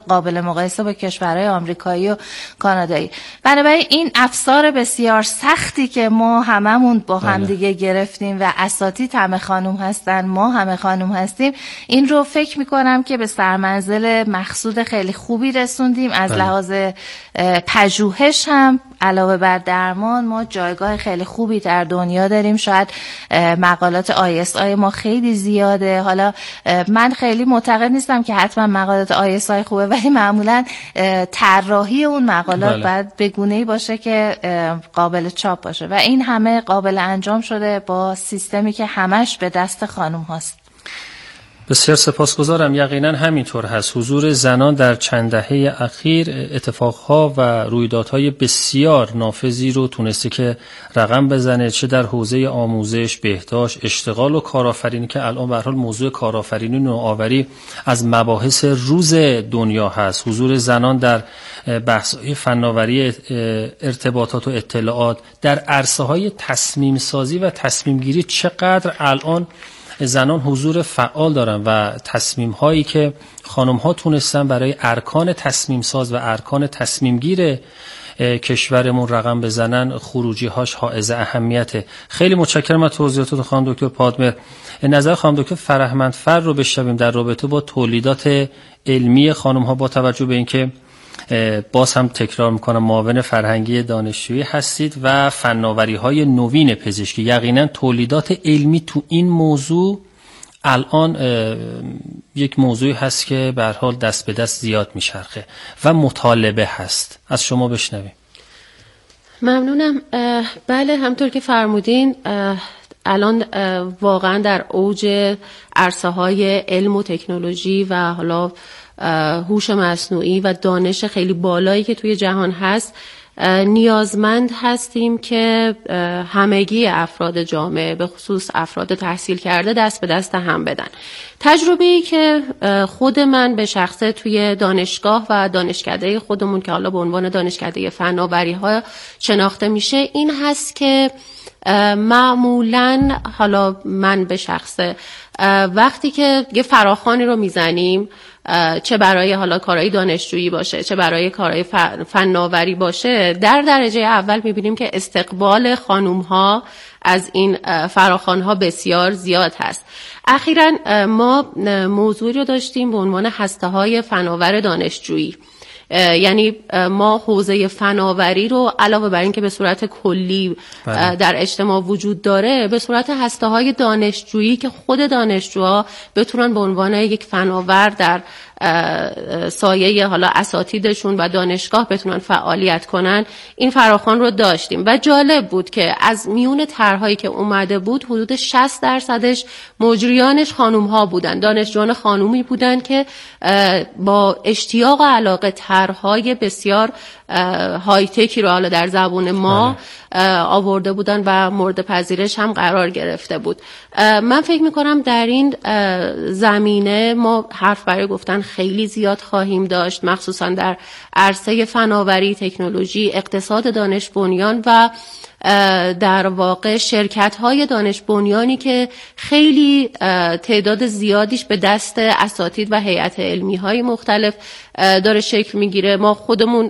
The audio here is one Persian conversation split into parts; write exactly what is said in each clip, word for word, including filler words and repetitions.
قابل مقایسه با کشورهای آمریکایی و کانادایی. بنابراین این افسار بسیار سختی که ما هممون با هم دیگه گرفتیم و اساتید همه خانم هستن، ما همه خانم هستیم، این رو فکر میکنم که به سرمنزل مقصود خیلی خوبی رسوندیم. از بله. لحاظ پژوهش هم علاوه بر درمان ما جایگاه خیلی خوبی در دنیا داریم. شاید مقالات آی اس آی ما خیلی زیاده. حالا من خیلی معتقد نیستم که حتما مقالات آی اس آی خوبه، ولی معمولا طراحی اون مقالات بله. باید به گونه‌ای باشه که قابل چاپ باشه و این همه قابل انجام شده با سیستمی که همش به دست خانم هاست. بسیار سپاسگزارم. یقینا همینطور هست. حضور زنان در چند دهه اخیر اتفاقها و رویدادهای بسیار نافذی رو تونسته که رقم بزنه، چه در حوزه آموزش، بهداشت، اشتغال و کارآفرینی که الان به هر حال موضوع کارآفرینی و نوآوری از مباحث روز دنیا هست. حضور زنان در بحث‌های فناوری، ارتباطات و اطلاعات، در عرصه‌های تصمیم سازی و تصمیم گیری چقدر الان زنان حضور فعال دارن و تصمیم هایی که خانم ها تونستن برای ارکان تصمیم ساز و ارکان تصمیم گیر کشورمون رقم بزنن، خروجی هاش حائز اهمیته. خیلی متشکرم از توضیحات خانم دکتر پادمر. نظر خانم دکتر فرهمندفر رو بشنویم در رابطه با تولیدات علمی خانم ها، با توجه به اینکه باز هم تکرار میکنم معاون فرهنگی دانشجویی هستید و فناوری های نوین پزشکی. یقینا تولیدات علمی تو این موضوع الان یک موضوعی هست که به هر حال دست به دست زیاد میچرخه و مطالبه هست. از شما بشنویم. ممنونم. بله، همطور که فرمودین الان واقعا در اوج عرصه های علم و تکنولوژی و حالا هوش مصنوعی و دانش خیلی بالایی که توی جهان هست، نیازمند هستیم که همگی افراد جامعه به خصوص افراد تحصیل کرده دست به دست هم بدن. تجربه‌ای که خود من به شخصه توی دانشگاه و دانشکده خودمون که حالا به عنوان دانشکده فناوری‌ها شناخته میشه این هست که معمولاً حالا من به شخصه وقتی که یه فراخوانی رو میزنیم، چه برای حالا کارهای دانشجویی باشه چه برای کارهای فناوری باشه، در درجه اول میبینیم که استقبال خانوم‌ها از این فراخوان‌ها بسیار زیاد هست. اخیراً ما موضوعی رو داشتیم به عنوان هسته‌های فناور دانشجویی، یعنی ما حوزه فناوری رو علاوه بر این که به صورت کلی بله. در اجتماع وجود داره، به صورت هسته‌های دانشجویی که خود دانشجوها بتونن به عنوان یک فناور در سایه حالا اساتیدشون و دانشگاه بتونن فعالیت کنن، این فراخوان رو داشتیم و جالب بود که از میون طرح‌هایی که اومده بود حدود شصت درصدش مجریانش خانوم‌ها بودن، دانشجویان خانومی بودن که با اشتیاق و علاقه طرح‌های بسیار های تکی رو حالا در زبان ما آورده بودن و مورد پذیرش هم قرار گرفته بود. من فکر میکنم در این زمینه ما حرف برای گفتن خیلی زیاد خواهیم داشت، مخصوصا در عرصه فناوری، تکنولوژی، اقتصاد دانش بنیان و در واقع شرکت‌های دانش بنیانی که خیلی تعداد زیادیش به دست اساتید و هیئت علمی‌های مختلف داره شکل میگیره. ما خودمون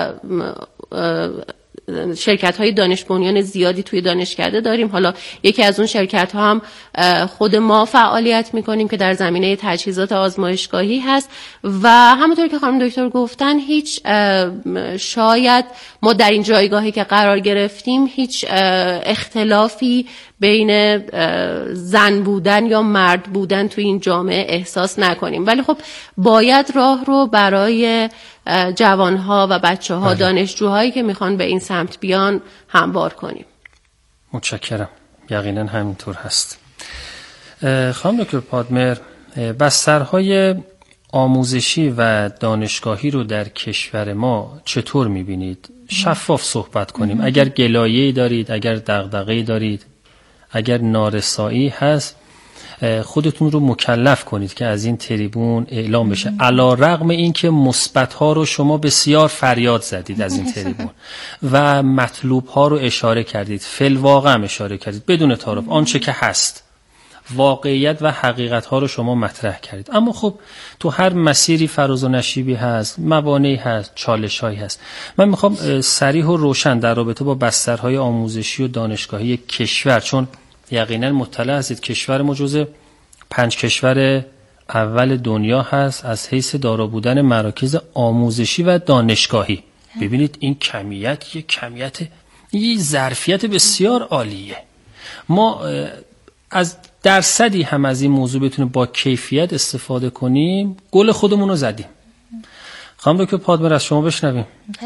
شرکت‌های دانش بنیان زیادی توی دانشکده داریم. حالا یکی از اون شرکت‌ها هم خود ما فعالیت می‌کنیم که در زمینه تجهیزات آزمایشگاهی هست و همونطور که خانم دکتر گفتن هیچ شاید ما در این جایگاهی که قرار گرفتیم هیچ اختلافی بین زن بودن یا مرد بودن توی این جامعه احساس نکنیم، ولی خب باید راه رو برای جوانها و بچه‌ها، دانشجوهایی که میخوان به این سمت بیان هموار کنیم. متشکرم. یقینا همینطور هست. خانم دکتر پادمر، بسترهای آموزشی و دانشگاهی رو در کشور ما چطور میبینید؟ شفاف صحبت کنیم. اگر گلایه‌ای دارید، اگر دغدغه‌ای دارید، اگر نارسایی هست، خودتون رو مکلف کنید که از این تریبون اعلام بشه. علی رغم این که مثبت ها رو شما بسیار فریاد زدید از این تریبون و مطلوب ها رو اشاره کردید، فی الواقع هم اشاره کردید بدون تعارف آنچه که هست واقعیت و حقیقت ها رو شما مطرح کردید. اما خب تو هر مسیری فراز و نشیبی هست، موانعی هست، چالش هایی هست. من میخوام صریح و روشن در رابطه با بسترهای آموزشی و دانشگاهی کشور، چون یقینا مطلع هستید کشور ما جزو پنج کشور اول دنیا هست از حیث دارا بودن مراکز آموزشی و دانشگاهی. ببینید این کمیت یه کمیت یه ظرفیت بسیار عالیه. ما از درصدی هم از این موضوع بتونیم با کیفیت استفاده کنیم، گل خودمون رو زدیم. خانم دکتر پادمر از شما بشنویم.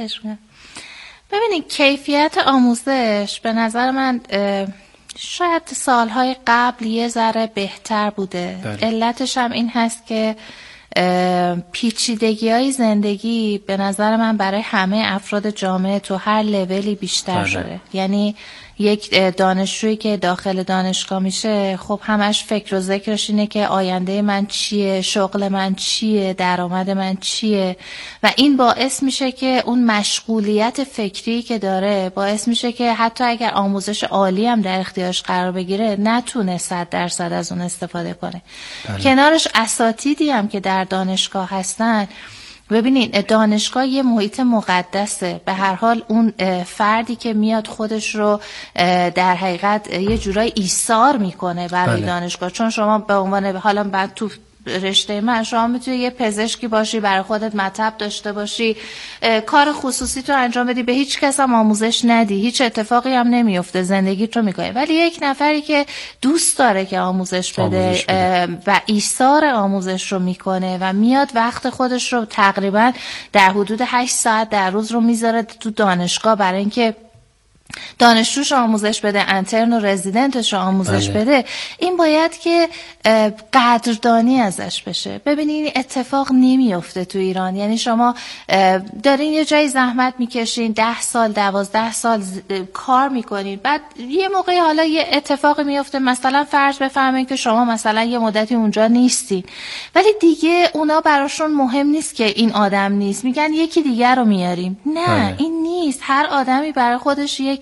ببینید کیفیت آموزش به نظر من شاید سالهای قبل یه ذره بهتر بوده. بله. علتش هم این هست که پیچیدگی های زندگی به نظر من برای همه افراد جامعه تو هر لولی بیشتر بله. شده. یعنی یک دانشجویی که داخل دانشگاه میشه خب همش فکر و ذکرش اینه که آینده من چیه، شغل من چیه، درآمد من چیه و این باعث میشه که اون مشغولیت فکری که داره باعث میشه که حتی اگر آموزش عالی هم در اختیارش قرار بگیره نتونه صد درصد از اون استفاده کنه. بله. کنارش اساتیدی هم که در دانشگاه هستن، ببینید دانشگاه یه محیط مقدسه. به هر حال اون فردی که میاد خودش رو در حقیقت یه جورای ایثار میکنه برای بله. دانشگاه، چون شما به عنوان حالا بعد تو رشته من شما میتونی یه پزشکی باشی، برای خودت مطب داشته باشی، کار خصوصی تو انجام بدی، به هیچ کس هم آموزش ندی، هیچ اتفاقی هم نمیفته، زندگی تو میکنی. ولی یک نفری که دوست داره که آموزش بده, آموزش بده. و ایثار آموزش رو میکنه و میاد وقت خودش رو تقریبا در حدود هشت ساعت در روز رو میذاره تو دانشگاه برای اینکه دانشجوش آموزش بده، انترن و رزیدنتش آموزش بله. بده، این باید که قدردانی ازش بشه. ببینید این اتفاق نمیفته تو ایران. یعنی شما دارین یه جایی زحمت میکشین، ده سال دوازده سال کار میکنین، بعد یه موقعی حالا یه اتفاقی میفته، مثلا فرض بفرمایید که شما مثلا یه مدتی اونجا نیستین، ولی دیگه اونا براشون مهم نیست که این آدم نیست، میگن یکی دیگر رو میاریم. نه بله. این نیست. هر آدمی برای خودش یک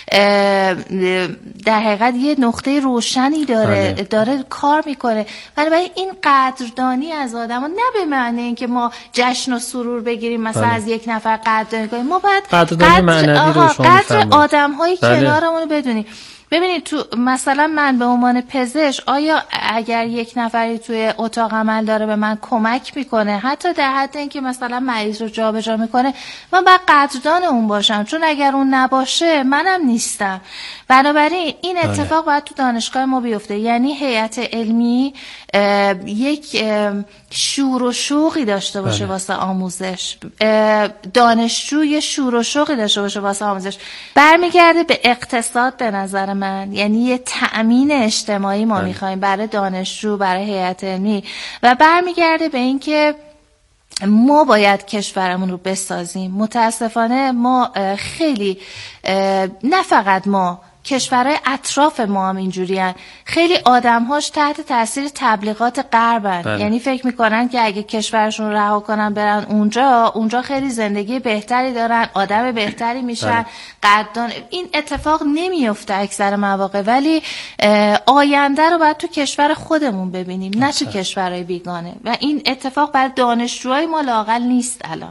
در حقیقت یه نقطه روشنی داره بله. داره کار میکنه. ولی این قدردانی از آدم ها، نه به معنی این که ما جشن و سرور بگیریم مثلا بله. از یک نفر قدردانی کنیم. ما باید قدردانی قدر... معنوی رو شما قدر آدم هایی بله. کنارمون رو بدونیم. ببینید تو مثلا من به عنوان پزشک، آیا اگر یک نفری توی اتاق عمل داره به من کمک میکنه، حتی در حد اینکه مثلا مریض رو جابجا میکنه، من باید قدردان اون باشم، چون اگر اون نباشه منم نیستم. بنابراین این اتفاق باید تو دانشگاه ما بیفته. یعنی هیئت علمی یک شور و شوقی داشته باشه بله. واسه آموزش، دانشجو یه شور و شوقی داشته باشه واسه آموزش. برمیگرده به اقتصاد به نظر من. یعنی یه تأمین اجتماعی ما بله. میخوایم برای دانشجو، برای هیئت علمی، و برمیگرده به این که ما باید کشورمون رو بسازیم. متاسفانه ما خیلی، نه فقط ما، کشورهای اطراف ما هم اینجوری هن. خیلی آدم‌هاش تحت تاثیر تبلیغات غربن. بله. یعنی فکر میکنن که اگه کشورشون رها کنن برن اونجا، اونجا خیلی زندگی بهتری دارن، آدم بهتری میشن، قدردان. این اتفاق نمیفته اکثر مواقع. ولی آینده رو باید تو کشور خودمون ببینیم، نه تو کشورهای بیگانه. و این اتفاق برای دانشجوهای ما لااقل نیست الان.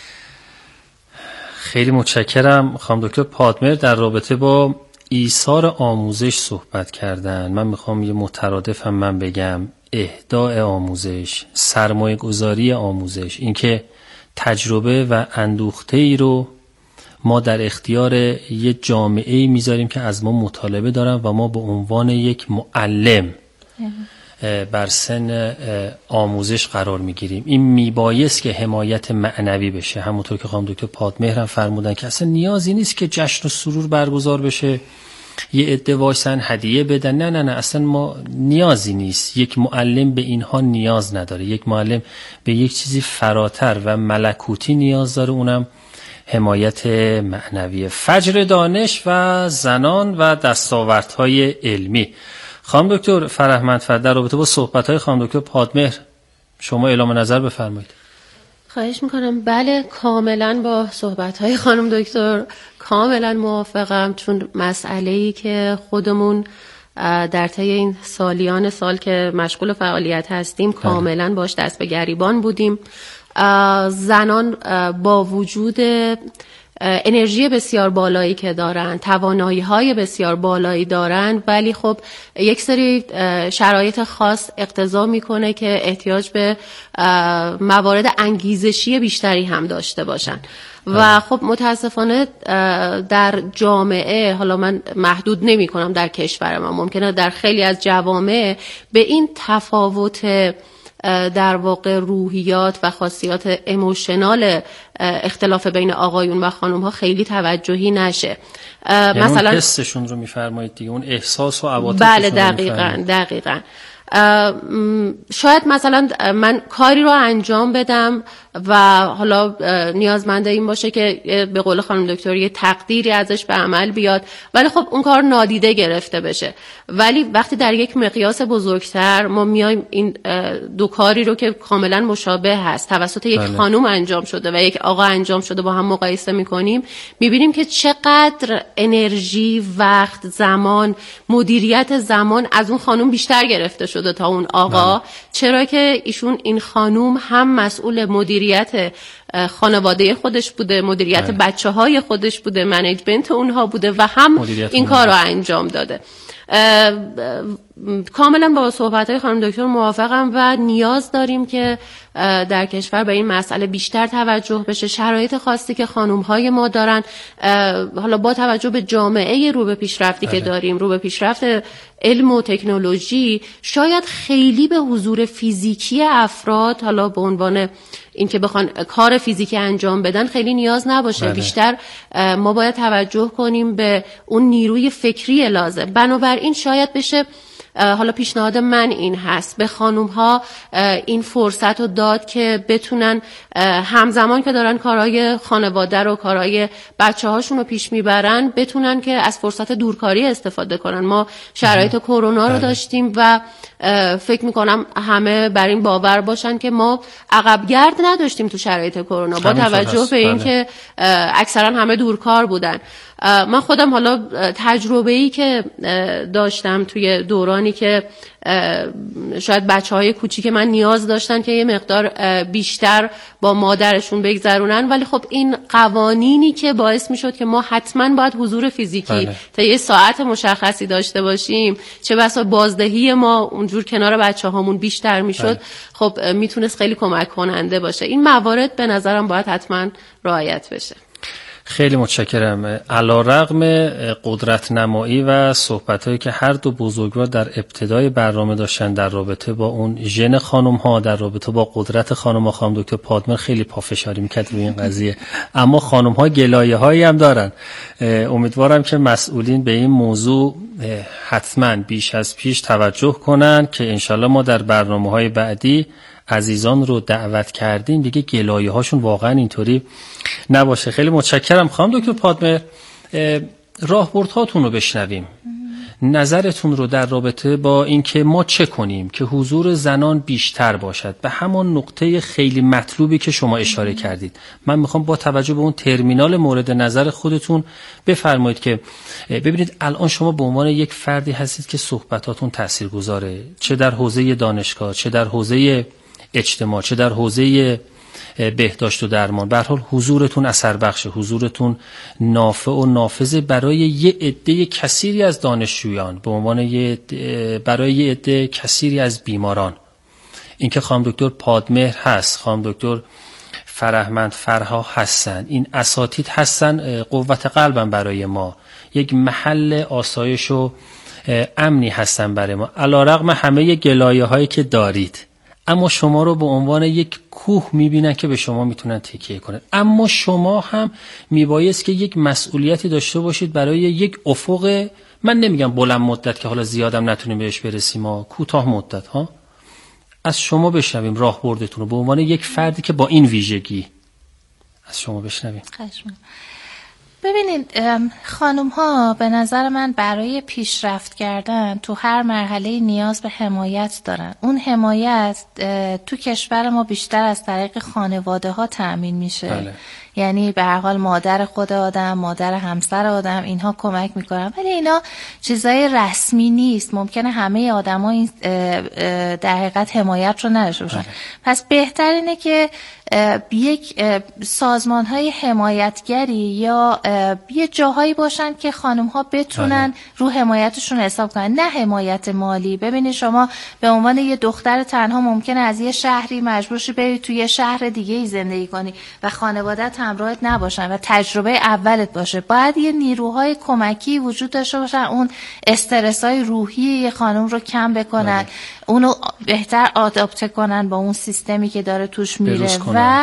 خیلی متشکرم. خانم دکتر پادمر در رابطه با ایثار آموزش صحبت کردن. من میخوام یه مترادف هم من بگم: اهداء آموزش، سرمایه گذاری آموزش، اینکه تجربه و اندوخته ای رو ما در اختیار یه جامعه ای میذاریم که از ما مطالبه دارن و ما به عنوان یک معلم بر سن آموزش قرار میگیریم. این میبایست که حمایت معنوی بشه. همونطور که خانم دکتر پادمهر هم فرمودن که اصلا نیازی نیست که جشن و سرور برگزار بشه، یه عده وایسن هدیه بدن. نه نه نه اصلا ما نیازی نیست. یک معلم به اینها نیاز نداره. یک معلم به یک چیزی فراتر و ملکوتی نیاز داره، اونم حمایت معنوی. فجر دانش و زنان و دستاوردهای علمی. خانم دکتر فرهمندفر در رابطه با صحبت‌های خانم دکتر پادمهر شما اعلام نظر بفرمایید. خواهش میکنم. بله، کاملا با صحبت‌های خانم دکتر کاملا موافقم، چون مسئله‌ای که خودمون در طی این سالیان سال که مشغول فعالیت هستیم کاملا باش دست به گریبان بودیم. زنان با وجود انرژی بسیار بالایی که دارن، توانایی‌های بسیار بالایی دارن، ولی خب یک سری شرایط خاص اقتضا میکنه که احتیاج به موارد انگیزشی بیشتری هم داشته باشن و خب متاسفانه در جامعه، حالا من محدود نمی کنم در کشور ما، ممکنه در خیلی از جوامع به این تفاوت در واقع روحیات و خاصیات ایموشنال اختلاف بین آقایون و خانم ها خیلی توجهی نشه. یعنی مثلا حسشون رو میفرمایید دیگه، اون احساس و عواطفشون. بله دقیقاً دقیقاً. شاید مثلا من کاری رو انجام بدم و حالا نیازمند این باشه که به قول خانم دکتر یه تقدیری ازش به عمل بیاد، ولی خب اون کار نادیده گرفته بشه. ولی وقتی در یک مقیاس بزرگتر ما میایم این دو کاری رو که کاملا مشابه هست توسط یک بله. خانم انجام شده و یک آقا انجام شده با هم مقایسه میکنیم، میبینیم که چقدر انرژی، وقت، زمان، مدیریت زمان از اون خانم بیشتر گرفته شده تا اون آقا بله. چرا که ایشون این خانم هم مسئول مدیریت خانواده خودش بوده، مدیریت بله. بچه های خودش بوده، منیجمنت اونها بوده و هم این کار رو انجام داده. کاملا با صحبت‌های خانم دکتر موافقم و نیاز داریم که در کشور به این مسئله بیشتر توجه بشه. شرایط خاصی که خانم‌های ما دارن، حالا با توجه به جامعه رو به پیشرفتی بله. که داریم، رو به پیشرفت علم و تکنولوژی، شاید خیلی به حضور فیزیکی افراد، حالا به عنوان اینکه بخوان کار فیزیکی انجام بدن خیلی نیاز نباشه بله. بیشتر ما باید توجه کنیم به اون نیروی فکری لازم. بنابراین شاید بشه، حالا پیشنهاد من این هست، به خانوم ها این فرصت رو داد که بتونن همزمان که دارن کارهای خانواده رو، کارهای بچه هاشون رو پیش میبرن، بتونن که از فرصت دورکاری استفاده کنن. ما شرایط کرونا رو داشتیم و فکر میکنم همه بر این باور باشن که ما عقبگرد نداشتیم تو شرایط کرونا، با توجه به این که اکثرا همه دورکار بودن. من خودم حالا تجربه‌ای که داشتم توی دورانی که شاید بچه‌های کوچیک من نیاز داشتن که یه مقدار بیشتر با مادرشون بگذرونن، ولی خب این قوانینی که باعث میشد که ما حتما باید حضور فیزیکی بله. تا یه ساعت مشخصی داشته باشیم، چه بسا بازدهی ما اونجور کنار بچه‌هامون بیشتر میشد بله. خب میتونست خیلی کمک کننده باشه. این موارد به نظرم باید حتما رعایت بشه. خیلی متشکرم. علی‌رغم قدرت نمایی و صحبت‌هایی که هر دو بزرگوار در ابتدای برنامه داشتن در رابطه با اون ژن خانم‌ها، در رابطه با قدرت خانم‌ها، خانم دکتر پادمر خیلی پافشاری می‌کرد روی این قضیه، اما خانم‌ها گلایه‌هایی هم دارن. امیدوارم که مسئولین به این موضوع حتما بیش از پیش توجه کنن که انشالله ما در برنامه‌های بعدی عزیزان رو دعوت کردیم دیگه گلایه هاشون واقعا اینطوری نباشه. خیلی متشکرم خانم دکتر پادمر. راهبردهاتون رو بشنویم، نظرتون رو در رابطه با اینکه ما چه کنیم که حضور زنان بیشتر باشد به همان نقطه خیلی مطلوبی که شما اشاره کردید. من میخوام با توجه به اون ترمینال مورد نظر خودتون بفرمایید که ببینید الان شما به عنوان یک فردی هستید که صحبتاتون تاثیرگذاره، چه در حوزه دانشگاه، چه در حوزه اجتماع، چه در حوزه بهداشت و درمان. به هر حال حضورتون اثر بخشه، حضورتون نافع و نافذ برای یه عده کثیری از دانشجویان، به عنوان یه برای یه عده کثیری از بیماران. اینکه خانم دکتر پادمهر هست، خانم دکتر فرهمند فرها هستن، این اساتید هستن، قوت قلبن برای ما، یک محل آسایش و امنی هستن برای ما. علی‌رغم همه گلایه هایی که دارید، اما شما رو به عنوان یک کوه میبینن که به شما میتونن تکیه کنن. اما شما هم میبایست که یک مسئولیتی داشته باشید برای یک افق، من نمیگم بلند مدت که حالا زیادم نتونیم بهش برسیم، ما کوتاه مدت ها. از شما بشنویم راهبردتون رو به عنوان یک فردی که با این ویژگی، از شما بشنویم. ببینید خانم ها به نظر من برای پیشرفت کردن تو هر مرحله نیاز به حمایت دارن. اون حمایت تو کشور ما بیشتر از طریق خانواده ها تأمین میشه. بله. یعنی به هر حال مادر خود آدم، مادر همسر آدم، اینها کمک میکنن، ولی اینا چیزای رسمی نیست. ممکنه همه آدما این در حقیقت حمایت رو نداشته باشن. پس بهتر اینه که یک سازمان‌های حمایتگری یا یه جاهایی باشن که خانم‌ها بتونن رو حمایتشون حساب کنن، نه حمایت مالی. ببینید شما به عنوان یه دختر تنها ممکنه از یه شهری مجبور شی بری توی یه شهر دیگه‌ای زندگی کنی و خانواده‌ت همراهت نباشن و تجربه اولت باشه. باید یه نیروهای کمکی وجود داشته باشن، اون استرس‌های روحی یه خانم رو کم بکنن، اونو بهتر آداپته کنن با اون سیستمی که داره توش میره و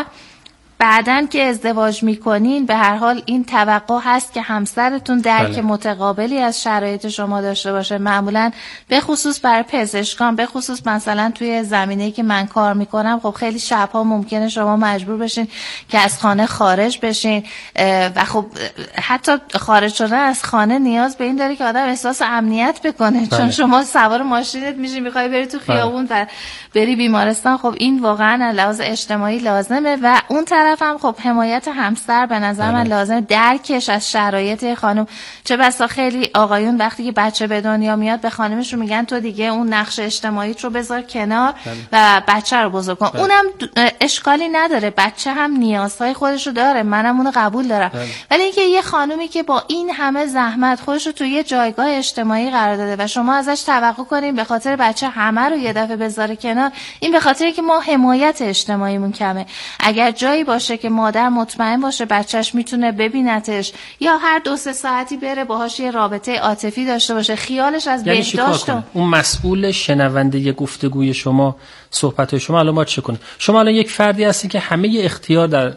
بعدن که ازدواج میکنین به هر حال این توقع هست که همسرتون درک بله. متقابلی از شرایط شما داشته باشه. معمولا به خصوص برای پزشکان، به خصوص مثلا توی زمینه‌ای که من کار میکنم، خب خیلی شبها ممکنه شما مجبور بشین که از خانه خارج بشین و خب حتی خارج شدن از خانه نیاز به این داره که آدم احساس امنیت بکنه بله. چون شما سوار ماشینت میشین میخوای بری تو خیابون بله. و بری بیمارستان. خب این واقعا لحاظ اجتماعی لازمه و اون طرف هم خب حمایت همسر به نظر من لازمه، درکش از شرایط خانم. چه بسا خیلی آقایون وقتی که بچه به دنیا میاد به خانمشون میگن تو دیگه اون نقش اجتماعیت رو بذار کنار و بچه رو بزرگ کن. اونم اشکالی نداره، بچه هم نیازهای خودش رو داره، منم اونو قبول دارم. ولی اینکه یه خانومی که با این همه زحمت خودش رو تو یه جایگاه اجتماعی قرار داده و شما ازش توقع کنین به خاطر بچه همه رو یه دفعه بذاره کنار، این به خاطر که ما حمایت اجتماعیمون کمه. اگر جایی باشه که مادر مطمئن باشه بچهش میتونه ببینتش یا هر دو سه ساعتی بره باهاش یه رابطه عاطفی داشته باشه، خیالش از یعنی بهداشت اون مسئول شنونده گفتگوی شما، صحبت شما الان ما چه کنیم؟ شما الان یک فردی هستی که همه اختیار در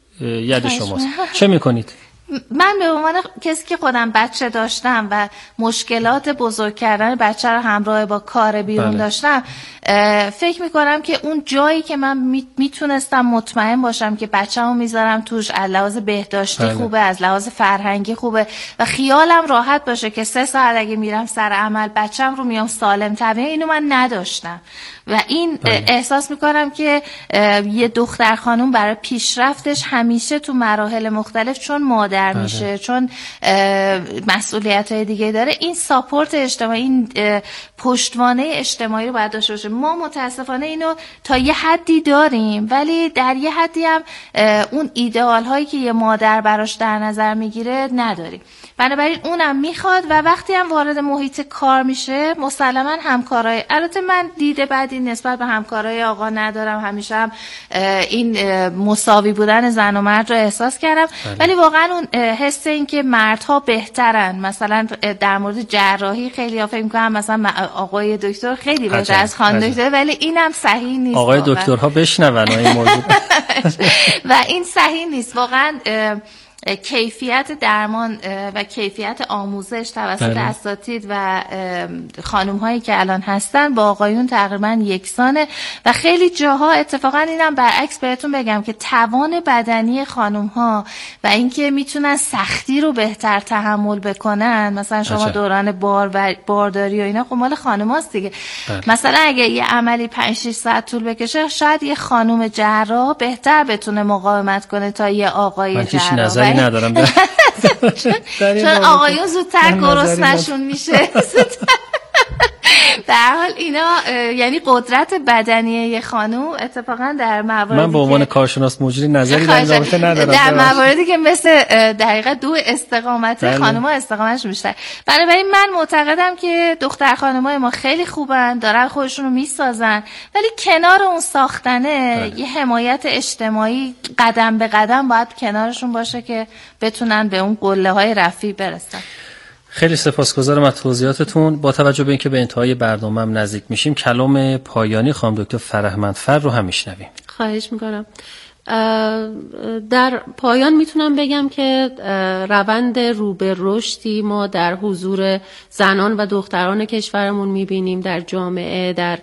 ید شماست، چه میکنید؟ من به عنوان کسی که خودم بچه داشتم و مشکلات بزرگ کردن بچه رو همراه با کار بیرون بله. داشتم، فکر میکنم که اون جایی که من میتونستم مطمئن باشم که بچه‌مو میذارم توش از لحاظ بهداشتی بله. خوبه، از لحاظ فرهنگی خوبه و خیالم راحت باشه که سه ساعت اگه میرم سر عمل بچه‌م رو میام سالم طبیعی، اینو من نداشتم و این بله. احساس میکنم که یه دختر خانم برای پیشرفتش همیشه تو مراحل مختلف چون مادر بله. میشه، چون مسئولیت‌های دیگه داره، این ساپورت اجتماعی، این پشتوانه اجتماعی رو باید داشته باشه. ما متاسفانه اینو تا یه حدی داریم ولی در یه حدی هم اون ایدئال هایی که یه مادر براش در نظر میگیره نداریم. بنابراین اونم میخواد و وقتی هم وارد محیط کار میشه مسلما همکارای، البته من دیده بعدی نسبت به همکارای آقا ندارم، همیشه هم این مساوی بودن زن و مرد رو احساس کردم بله. ولی واقعا اون حس این که مردها بهترن، مثلا در مورد جراحی خیلی ها فکر میکنم مثلا آقای دکتر خیلی بهتر از خانم دکتر، ولی اینم صحیح نیست. آقای دکترها بشنون این موضوع و این صحیح نیست واقعا. کیفیت درمان و کیفیت آموزش توسط بله. اساتید و خانم هایی که الان هستن با آقایون تقریبا یکسانه و خیلی جاها اتفاقا اینم برعکس بهتون بگم که توان بدنی خانم ها و اینکه میتونن سختی رو بهتر تحمل بکنن، مثلا شما اچه. دوران بار و بارداری و اینا خب مال خانم هاست دیگه بله. مثلا اگه یه عملی پنج شش ساعت طول بکشه شاید یه خانم جراح بهتر بتونه مقاومت کنه تا یه آقای جراح. ندارم چون, چون آقایون زودتر گرسنه‌شون میشه. در حال اینا یعنی قدرت بدنی یه خانم اتفاقا در مواردی من به عنوان کارشناس مجری نظری در رابطه ندارم، در مواردی که مثل دقیقاً دو استقامت خانم‌ها استقامتش بیشتر. بنابراین من معتقدم که دختر خانم‌های ما خیلی خوبن، دارن خودشون رو میسازن، ولی کنار اون ساختنه بله. یه حمایت اجتماعی قدم به قدم باید کنارشون باشه که بتونن به اون قله‌های رفیع برسن. خیلی سپاسگزارم از توضیحاتتون. با توجه به اینکه به انتهای برنامه‌ام نزدیک میشیم کلام پایانی خانم دکتر فرهمندفر رو هم میشنویم. خواهش میکنم. در پایان میتونم بگم که روند رو به رشدی ما در حضور زنان و دختران کشورمون میبینیم، در جامعه، در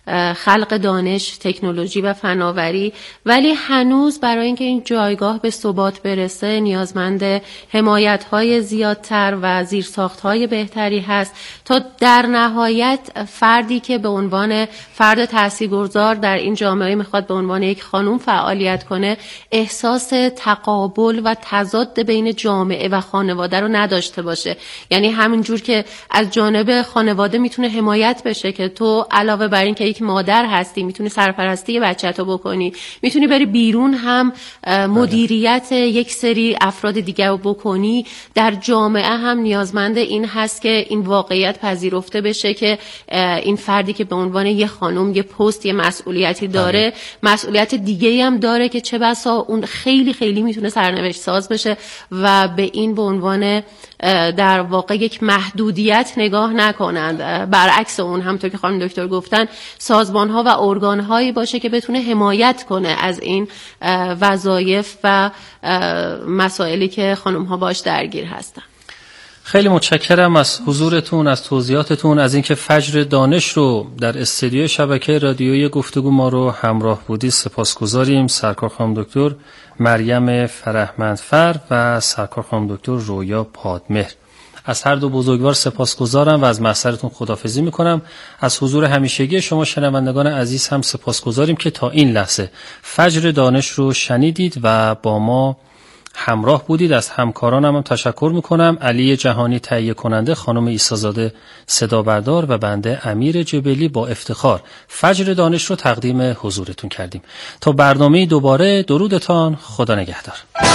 خلق دانش، تکنولوژی و فناوری، ولی هنوز برای اینکه این جایگاه به ثبات برسه نیازمند حمایت‌های زیادتر و زیرساخت‌های بهتری هست تا در نهایت فردی که به عنوان فرد تاثیرگذار در این جامعه میخواد به عنوان یک خانم فعالیت کنه احساس تقابل و تضاد بین جامعه و خانواده رو نداشته باشه. یعنی همینجور که از جانب خانواده میتونه حمایت بشه که تو علاوه بر این که یک مادر هستی میتونی سرپرستی بچه‌تو بکنی، میتونی بری بیرون هم مدیریت یک سری افراد دیگه رو بکنی، در جامعه هم نیازمند این هست که این واقعیت پذیرفته بشه که این فردی که به عنوان یه خانم یه پست یه مسئولیتی داره بله. مسئولیت دیگه‌ای هم داره که چه بسا اون خیلی خیلی میتونه سرنوشت ساز بشه و به این به عنوان در واقع یک محدودیت نگاه نکنند. برعکس اون همونطور که خانم دکتر گفتن سازمان‌ها و ارگان‌هایی باشه که بتونه حمایت کنه از این وظایف و مسائلی که خانم‌ها باش درگیر هستن. خیلی متشکرم از حضورتون، از توضیحاتتون، از اینکه فجر دانش رو در استودیو شبکه رادیویی گفتگو ما رو همراه بودید. سپاسگزاریم. سرکار خانم دکتر مریم فرهمندفر و سرکار خانم دکتر رویا پادمهر. از هر دو بزرگوار سپاسگزارم و از محضرتون خداحافظی میکنم. از حضور همیشگی شما شنوندگان عزیز هم سپاسگزاریم که تا این لحظه فجر دانش رو شنیدید و با ما همراه بودید. از همکارانم هم تشکر میکنم. علی جهانی تهیه کننده، خانم عیسی‌زاده صدا بردار و بنده امیر جبلی با افتخار فجر دانش رو تقدیم حضورتون کردیم. تا برنامه دوباره، درودتان، خدا نگهدار.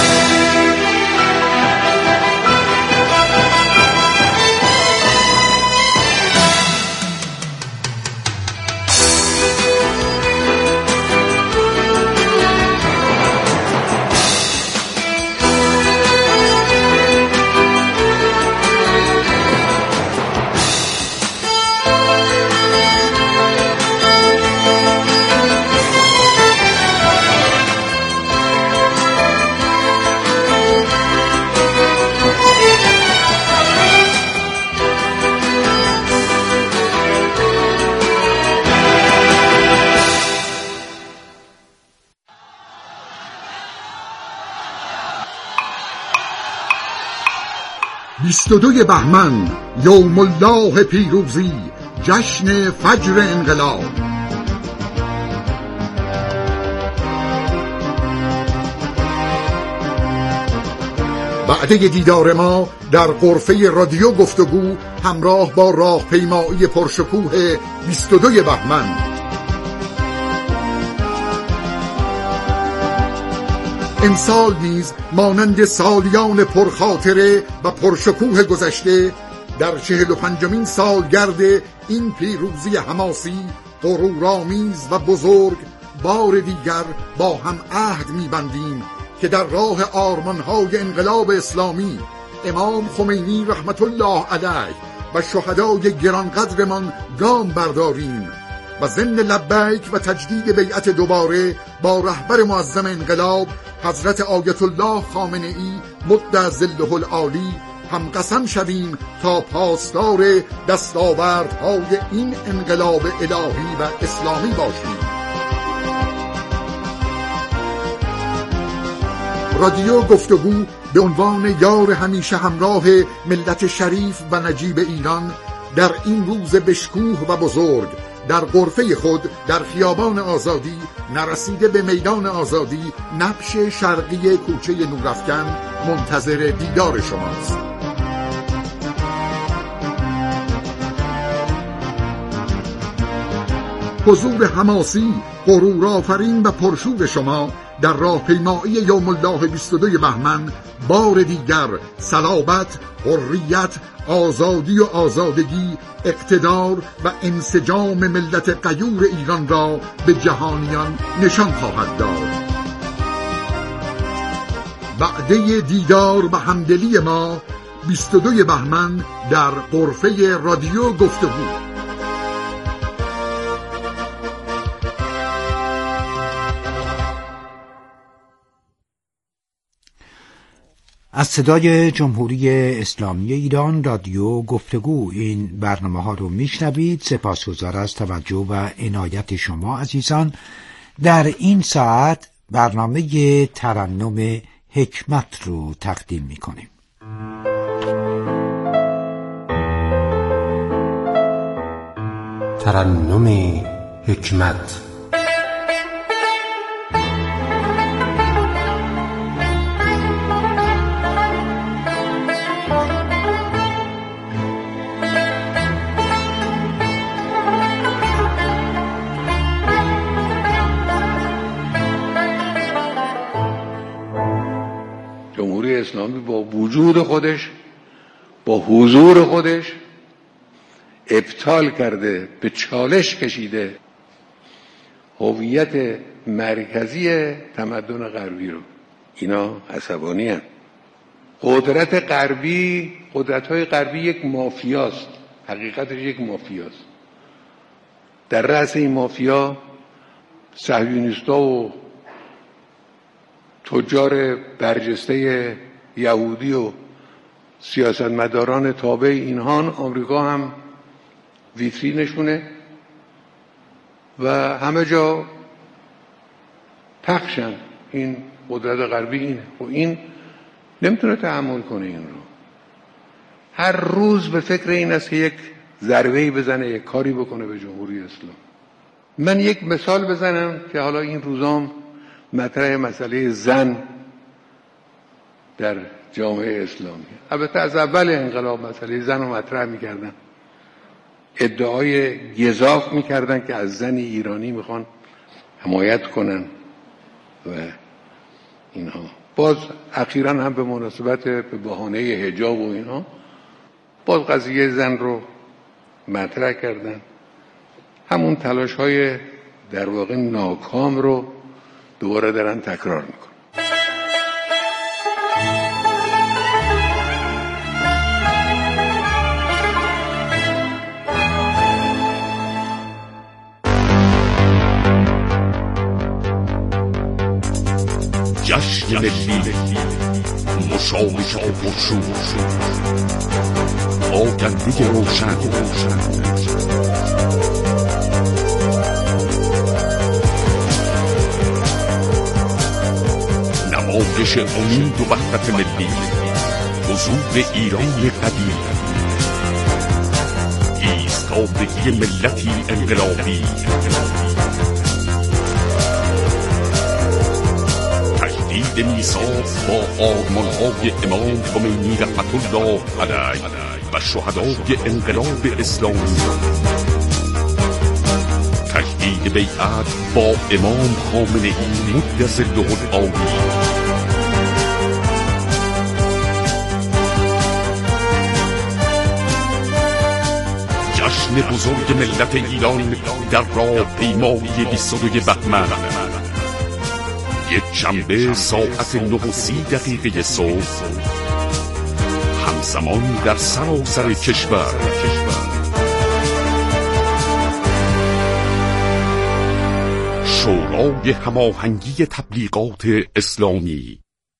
بیست و دوی بهمن، یوم الله پیروزی، جشن فجر انقلاب. بعد دیدار ما در غرفه رادیو گفتگو همراه با راهپیمایی پرشکوه بیست و دوی بهمن، امسال نیز مانند سالیان پرخاطره و پرشکوه گذشته در چهل و پنجمین سالگرد این پیروزی حماسی غرورآمیز و بزرگ بار دیگر با هم عهد می‌بندیم که در راه آرمان‌های انقلاب اسلامی امام خمینی رحمت الله علیه و شهدای گرانقدرمان گام برداریم و ضمن لبیک و تجدید بیعت دوباره با رهبر معظم انقلاب حضرت آیت الله خامنه ای مد ظله العالی هم قسم شویم تا پاسدار دستاوردهای این انقلاب الهی و اسلامی باشیم. رادیو گفتگو به عنوان یار همیشه همراه ملت شریف و نجیب ایران در این روز بشکوه و بزرگ در غرفه خود در خیابان آزادی نرسیده به میدان آزادی نبش شرقی کوچه نورافکن منتظر دیدار شماست. حضور حماسی، غرورآفرین و پرشور شما در راهپیمایی یوم الله بیست و دوی بهمن بار دیگر صلابت، حریت، آزادی و آزادگی، اقتدار و انسجام ملت غیور ایران را به جهانیان نشان خواهد داد. وعده دیدار و همدلی ما بیست و دوی بهمن در غرفه رادیو گفتگو. از صدای جمهوری اسلامی ایران رادیو گفتگو این برنامه ها رو میشنوید. سپاسگزار از توجه و عنایت شما عزیزان. در این ساعت برنامه ترنم حکمت رو تقدیم میکنیم. ترنم حکمت. جمهوری اسلامی با وجود خودش، با حضور خودش ابطال کرده، به چالش کشیده هویت مرکزی تمدن غربی رو. اینا عصبانی هستند. قدرت غربی، قدرت‌های غربی یک مافیاست، حقیقتش یک مافیاست. در رأس این مافیا صهیونیست‌ها و تجار برجسته یهودی و سیاستمداران تابع اینهان، آمریکا هم ویترینشونه و همه جا پخشن. این قدرت غربی اینه و این نمیتونه تحمل کنه این رو. هر روز به فکر این است که یک ضربه‌ای بزنه، یک کاری بکنه به جمهوری اسلام. من یک مثال بزنم که حالا این روزام مطرح مسئله زن در جامعه اسلامی. البته از اول انقلاب مسئله زن رو مطرح میکردن، ادعای گزاف میکردن که از زن ایرانی میخوان حمایت کنن و اینها. باز اخیراً هم به مناسبت به بهانه حجاب و اینها باز قضیه زن رو مطرح کردن. همون تلاش های در واقع ناکام رو دوباره دارن تکرار میکنن. جشن ملی، مشارکت پرشور، آگندی روشن، نمایش امید و وحدت ملی، حضور ایران قدیم، ایستادگی ملتی انقلابی، تجدید میثاق با آرمان‌های امام خمینی رحمت الله علیه و شهدای انقلاب اسلامی، تجدید بیعت با امام خامنه‌ای مد ظله العالی، جشن بزرگ ملت ایران در راهپیمایی بیست و دو بهمن، یک شنبه ساعت نه و سی دقیقه صبح، همزمان در سراسر کشور. شورای هماهنگی تبلیغات اسلامی.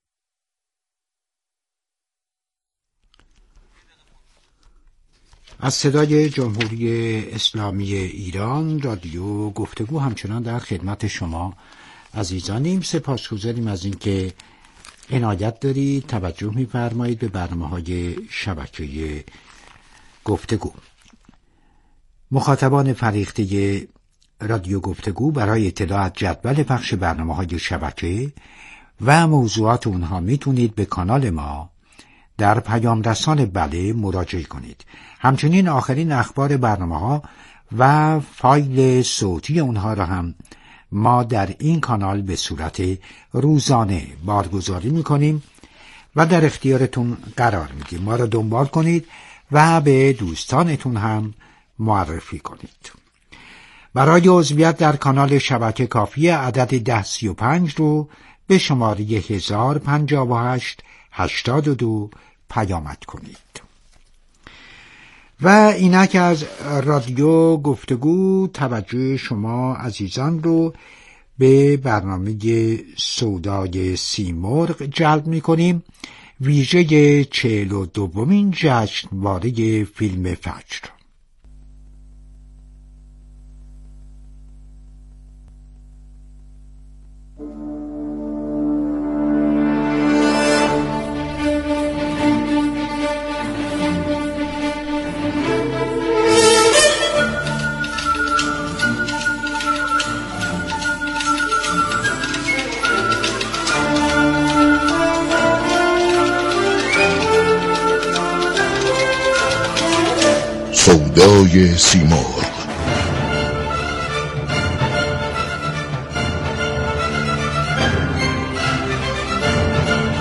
از صدای جمهوری اسلامی ایران رادیو گفتگو همچنان در خدمت شما عزیزانیم. سپاسگزاریم از اینکه عنایت دارید، توجه می‌فرمایید به برنامه‌های شبکه گفتگو. مخاطبان فریخته رادیو گفتگو برای اطلاع از جدول پخش برنامه‌های شبکه و موضوعات اونها میتونید به کانال ما در پیام رسان بله مراجعه کنید. همچنین آخرین اخبار برنامه‌ها و فایل صوتی اونها را هم ما در این کانال به صورت روزانه بارگذاری میکنیم و در اختیارتون قرار میدیم. ما را دنبال کنید و به دوستانتون هم معرفی کنید. برای عضویت در کانال شبکه کافی عدد ده سی و پنج رو به شماره هزار پنجاه و هشت هشتاد و دو پیامد کنید. و اینک از رادیو گفتگو توجه شما عزیزان رو به برنامه سودای سیمرغ جلب می کنیم ویژه چهل و دومین جشنواره فیلم فجر. سودای سیمرغ.